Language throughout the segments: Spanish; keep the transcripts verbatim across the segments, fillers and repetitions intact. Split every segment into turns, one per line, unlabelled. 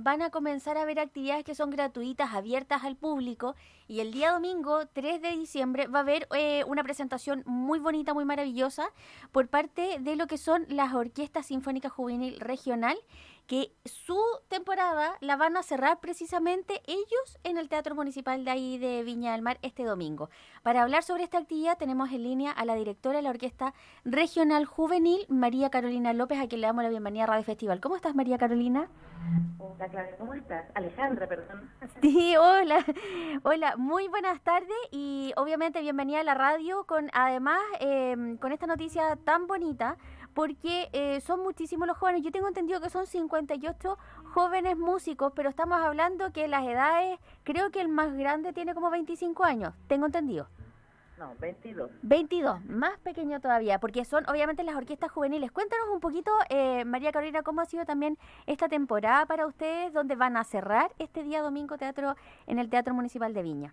van a comenzar a haber actividades que son gratuitas, abiertas al público, y el día domingo, tres de diciembre, va a haber eh, una presentación muy bonita, muy maravillosa, por parte de lo que son las Orquestas Sinfónicas Juvenil Regional, que su temporada la van a cerrar precisamente ellos en el Teatro Municipal de ahí de Viña del Mar este domingo. Para hablar sobre esta actividad tenemos en línea a la directora de la Orquesta Regional Juvenil, María Carolina López, a quien le damos la bienvenida a Radio Festival. ¿Cómo estás, María Carolina?
Hola, Claudia, ¿cómo estás? Alejandra, perdón.
Sí, hola. Hola, muy buenas tardes y obviamente bienvenida a la radio con además eh, con esta noticia tan bonita, porque eh, son muchísimos los jóvenes. Yo tengo entendido que son cincuenta y ocho jóvenes músicos, pero estamos hablando que las edades, creo que el más grande tiene como veinticinco años, tengo entendido.
No, veintidós.
veintidós, más pequeño todavía, porque son obviamente las orquestas juveniles. Cuéntanos un poquito, eh, María Carolina, cómo ha sido también esta temporada para ustedes, donde van a cerrar este día domingo teatro en el Teatro Municipal de Viña.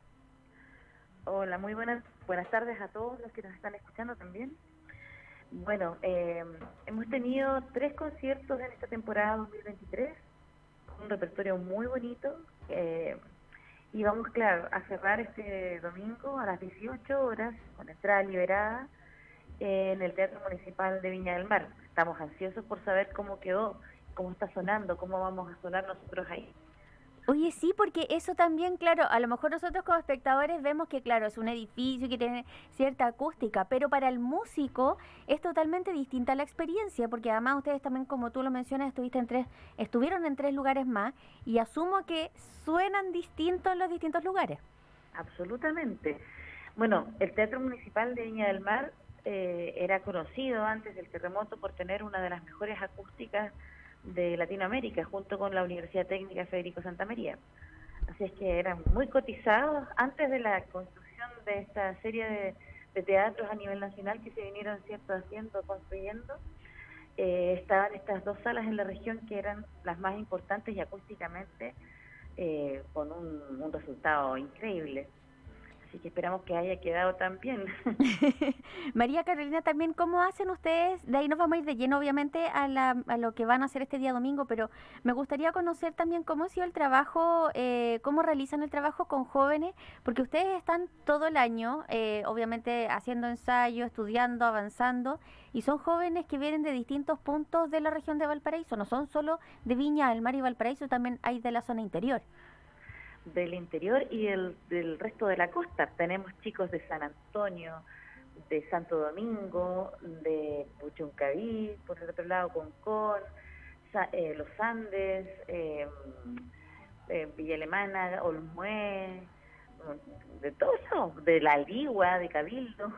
Hola, muy buenas buenas tardes a todos los que nos están escuchando también. Bueno, eh, hemos tenido tres conciertos en esta temporada dos mil veintitrés, un repertorio muy bonito, eh, y vamos, claro, a cerrar este domingo a las dieciocho horas con entrada liberada en el Teatro Municipal de Viña del Mar. Estamos ansiosos por saber cómo quedó, cómo está sonando, cómo vamos a sonar nosotros ahí.
Oye, sí, porque eso también, claro, a lo mejor nosotros como espectadores vemos que, claro, es un edificio que tiene cierta acústica, pero para el músico es totalmente distinta la experiencia, porque además ustedes también, como tú lo mencionas, estuviste en tres, estuvieron en tres lugares más, y asumo que suenan distintos en los distintos lugares.
Absolutamente. Bueno, el Teatro Municipal de Viña del Mar eh, era conocido antes del terremoto por tener una de las mejores acústicas de Latinoamérica, junto con la Universidad Técnica Federico Santa María. Así es que eran muy cotizados antes de la construcción de esta serie de, de teatros a nivel nacional que se vinieron, cierto, haciendo, construyendo. Eh, estaban estas dos salas en la región que eran las más importantes y acústicamente eh, con un, un resultado increíble. Así que esperamos que haya quedado tan bien.
María Carolina, también, ¿cómo hacen ustedes? De ahí nos vamos a ir de lleno, obviamente, a, la, a lo que van a hacer este día domingo, pero me gustaría conocer también cómo ha sido el trabajo, eh, cómo realizan el trabajo con jóvenes, porque ustedes están todo el año, eh, obviamente, haciendo ensayos, estudiando, avanzando, y son jóvenes que vienen de distintos puntos de la región de Valparaíso, no son solo de Viña del Mar y Valparaíso, también hay de la zona interior.
Del interior y el, del resto de la costa. Tenemos chicos de San Antonio, de Santo Domingo, de Puchuncaví, por el otro lado Concón, eh, Los Andes, eh, eh, Villa Alemana, Olmué, de todos lados, de La Ligua, de Cabildo.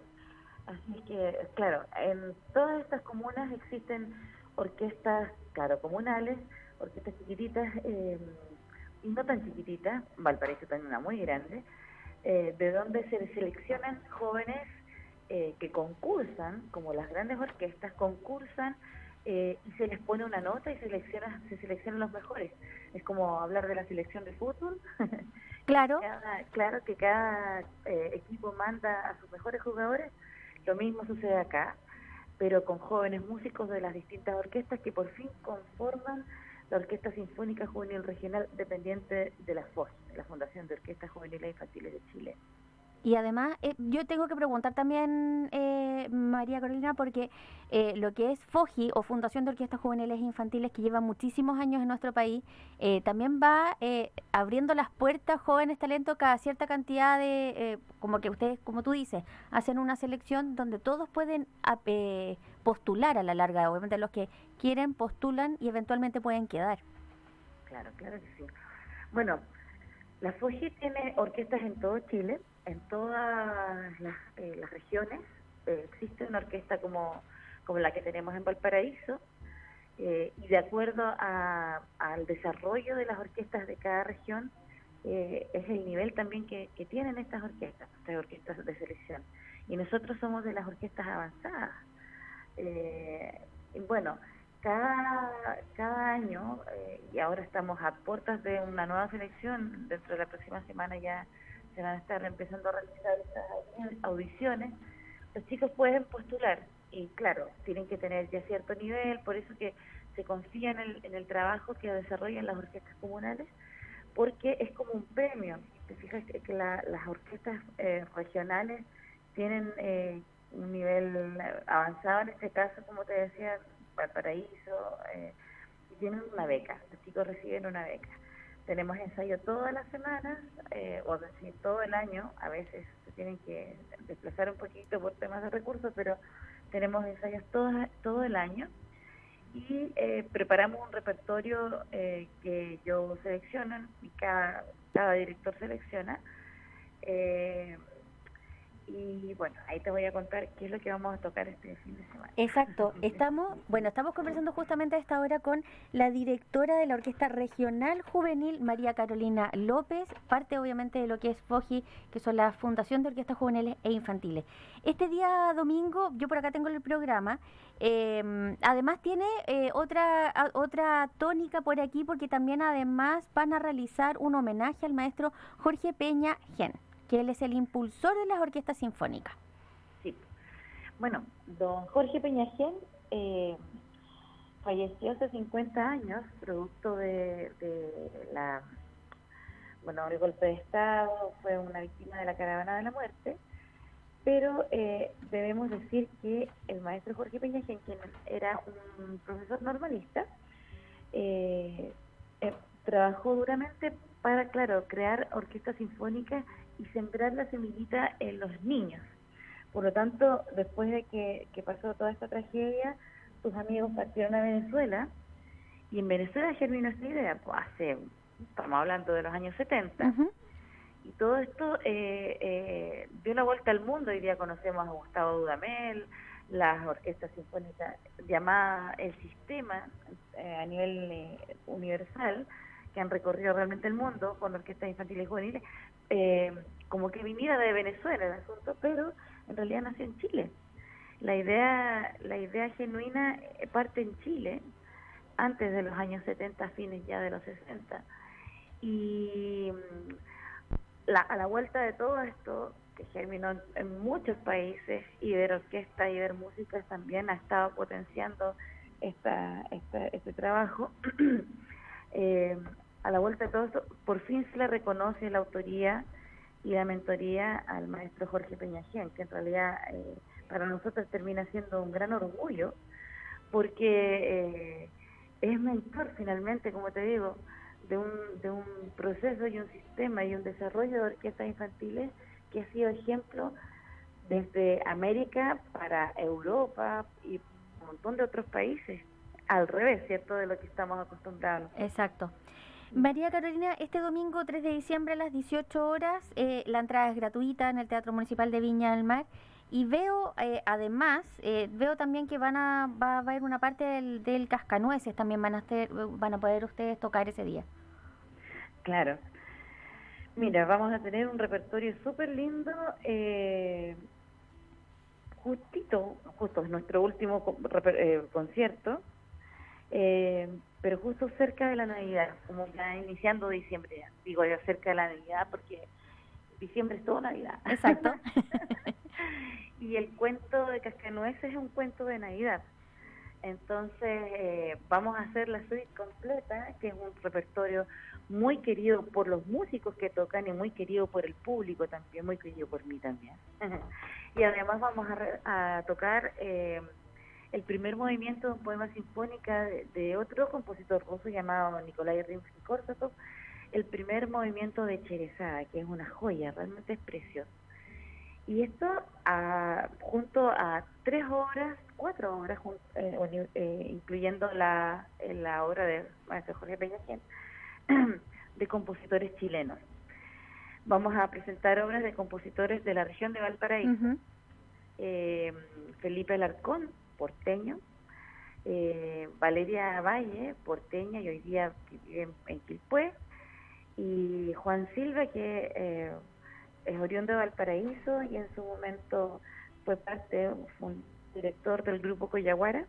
Así que, claro, en todas estas comunas existen orquestas, claro, comunales, orquestas chiquititas, eh, y no tan chiquitita, Valparaíso también una muy grande, eh, de donde se seleccionan jóvenes eh, que concursan, como las grandes orquestas, concursan eh, y se les pone una nota y selecciona, se seleccionan los mejores. Es como hablar de la selección de fútbol.
Claro.
cada, claro que cada eh, equipo manda a sus mejores jugadores. Lo mismo sucede acá, pero con jóvenes músicos de las distintas orquestas que por fin conforman la Orquesta Sinfónica Juvenil Regional, dependiente de la F O S, la Fundación de Orquestas Juveniles e Infantiles de Chile.
Y además, eh, yo tengo que preguntar también, eh, María Carolina, porque eh, lo que es FOJI, o Fundación de Orquestas Juveniles e Infantiles, que lleva muchísimos años en nuestro país, eh, también va eh, abriendo las puertas jóvenes talentos cada cierta cantidad de, eh, como que ustedes, como tú dices, hacen una selección donde todos pueden eh, postular a la larga. Obviamente los que quieren postulan y eventualmente pueden quedar.
Claro, claro que sí. Bueno, la FOJI tiene orquestas en todo Chile, en todas las, eh, las regiones. Eh, existe una orquesta como, como la que tenemos en Valparaíso, eh, y de acuerdo a, al desarrollo de las orquestas de cada región, eh, es el nivel también que, que tienen estas orquestas, estas orquestas de selección. Y nosotros somos de las orquestas avanzadas. Eh, y bueno, cada, cada año, eh, y ahora estamos a puertas de una nueva selección, dentro de la próxima semana ya se van a estar empezando a realizar estas audiciones, los chicos pueden postular y claro, tienen que tener ya cierto nivel, por eso que se confía en el, en el trabajo que desarrollan las orquestas comunales, porque es como un premio. Te fijas que, que la, las orquestas eh, regionales tienen eh, un nivel avanzado, en este caso, como te decía, Valparaíso, eh, y tienen una beca, los chicos reciben una beca. Tenemos ensayo todas las semanas, eh, o decir, todo el año, a veces se tienen que desplazar un poquito por temas de recursos, pero tenemos ensayos todo, todo el año, y eh, preparamos un repertorio eh, que yo selecciono, y cada, cada director selecciona, eh, y bueno, ahí te voy a contar qué es lo que vamos a tocar este fin de semana.
Exacto, estamos, bueno, estamos conversando justamente a esta hora con la directora de la Orquesta Regional Juvenil, María Carolina López, parte obviamente de lo que es FOJI, que son la Fundación de Orquestas Juveniles e Infantiles. Este día domingo, yo por acá tengo el programa, eh, además tiene eh, otra, a, otra tónica por aquí, porque también además van a realizar un homenaje al maestro Jorge Peña Gen, que él es el impulsor de las orquestas sinfónicas.
Sí. Bueno, don Jorge Peñagén eh, falleció hace cincuenta años, producto de, de la, bueno, el golpe de Estado, fue una víctima de la caravana de la muerte, pero eh, debemos decir que el maestro Jorge Peñagén, quien era un profesor normalista, eh, eh, trabajó duramente para, claro, crear orquestas sinfónicas y sembrar la semillita en los niños. Por lo tanto, después de que, que pasó toda esta tragedia, sus amigos partieron a Venezuela, y en Venezuela germinó esta idea, pues hace, estamos hablando de los años setenta, uh-huh. Y todo esto eh, eh, dio una vuelta al mundo. Hoy día conocemos a Gustavo Dudamel, las orquestas sinfónicas llamadas el sistema eh, a nivel eh, universal, que han recorrido realmente el mundo con orquestas infantiles y juveniles, eh, como que viniera de Venezuela el asunto, pero en realidad nació en Chile. La idea, la idea genuina parte en Chile, antes de los años setenta, fines ya de los sesenta, y la, a la vuelta de todo esto, que germinó en, en muchos países, Iberorquesta, Ibermúsicas también ha estado potenciando esta, esta, este trabajo. eh, a la vuelta de todo esto, por fin se le reconoce la autoría y la mentoría al maestro Jorge Peñagén, que en realidad eh, para nosotros termina siendo un gran orgullo, porque eh, es mentor finalmente, como te digo, de un, de un proceso y un sistema y un desarrollo de orquestas infantiles que ha sido ejemplo desde América para Europa y un montón de otros países, al revés, ¿cierto?, de lo que estamos acostumbrados.
Exacto. María Carolina, este domingo tres de diciembre a las dieciocho horas, eh, la entrada es gratuita en el Teatro Municipal de Viña del Mar, y veo, eh, además, eh, veo también que van a, va a haber una parte del, del Cascanueces, también van a, hacer, van a poder ustedes tocar ese día.
Claro. Mira, vamos a tener un repertorio súper lindo, eh, justito, justo es nuestro último eh, concierto, eh, pero justo cerca de la Navidad, como ya iniciando diciembre, ya. Digo ya cerca de la Navidad porque diciembre es toda Navidad.
Exacto.
Y el cuento de Cascanueces es un cuento de Navidad. Entonces eh, vamos a hacer la suite completa, que es un repertorio muy querido por los músicos que tocan y muy querido por el público también, muy querido por mí también. Y además vamos a, re, a tocar eh, el primer movimiento de un poema sinfónica de, de otro compositor ruso llamado Nikolai Rimsky-Korsakov, el primer movimiento de Cherezada, que es una joya, realmente es precioso. Y esto a, junto a tres obras, cuatro obras, eh, eh, incluyendo la, la obra de maestro Jorge Peñagén, de compositores chilenos. Vamos a presentar obras de compositores de la región de Valparaíso, uh-huh. eh, Felipe Alarcón, porteño, eh, Valeria Valle, porteña y hoy día vive en, en Quilpué, y Juan Silva, que eh, es oriundo de Valparaíso y en su momento fue parte, fue un director del grupo Coyaguara.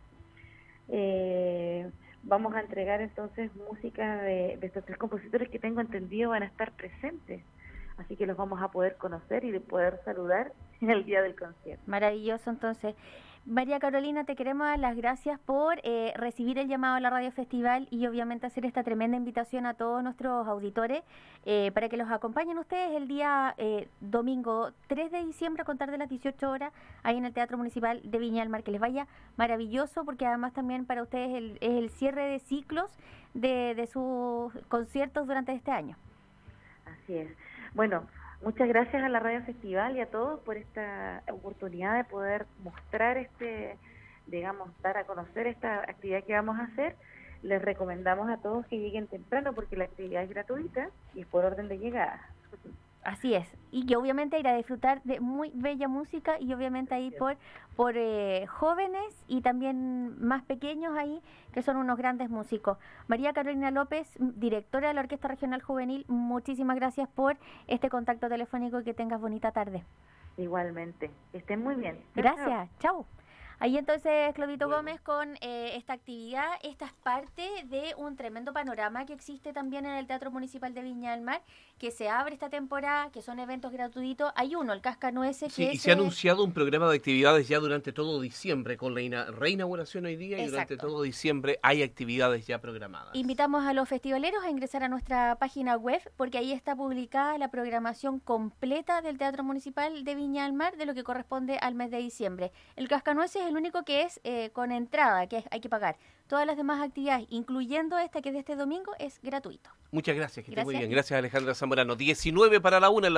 Eh, vamos a entregar entonces música de, de estos tres compositores que tengo entendido van a estar presentes, así que los vamos a poder conocer y de poder saludar en el día del concierto.
Maravilloso. Entonces, María Carolina, te queremos dar las gracias por eh, recibir el llamado a la Radio Festival y obviamente hacer esta tremenda invitación a todos nuestros auditores eh, para que los acompañen ustedes el día eh, domingo tres de diciembre a contar de las dieciocho horas ahí en el Teatro Municipal de Viña del Mar. Que les vaya maravilloso, porque además también para ustedes el, es el cierre de ciclos de, de sus conciertos durante este año.
Así es. Bueno, muchas gracias a la Radio Festival y a todos por esta oportunidad de poder mostrar este, digamos, dar a conocer esta actividad que vamos a hacer. Les recomendamos a todos que lleguen temprano porque la actividad es gratuita y es por orden de llegada.
Así es, y que obviamente ir a disfrutar de muy bella música y obviamente ahí por, por eh, jóvenes y también más pequeños ahí, que son unos grandes músicos. María Carolina López, directora de la Orquesta Regional Juvenil, muchísimas gracias por este contacto telefónico y que tengas bonita tarde.
Igualmente, que estén muy bien.
Gracias, chao. Ahí entonces Claudito bueno. Gómez con eh, esta actividad. Esta es parte de un tremendo panorama que existe también en el Teatro Municipal de Viña del Mar, que se abre esta temporada, que son eventos gratuitos. Hay uno, el Cascanueces.
Sí,
que
y
es,
se ha anunciado un programa de actividades ya durante todo diciembre, con la ina- reinauguración hoy día. Exacto. Y durante todo diciembre hay actividades ya programadas.
Invitamos a los festivaleros a ingresar a nuestra página web, porque ahí está publicada la programación completa del Teatro Municipal de Viña del Mar, de lo que corresponde al mes de diciembre. El Cascanueces es el único que es eh, con entrada, que es, hay que pagar. Todas las demás actividades, incluyendo esta que es de este domingo, es gratuito.
Muchas gracias, que
Gracias.
esté muy bien. Gracias, Alejandra Zamorano. diecinueve para la una.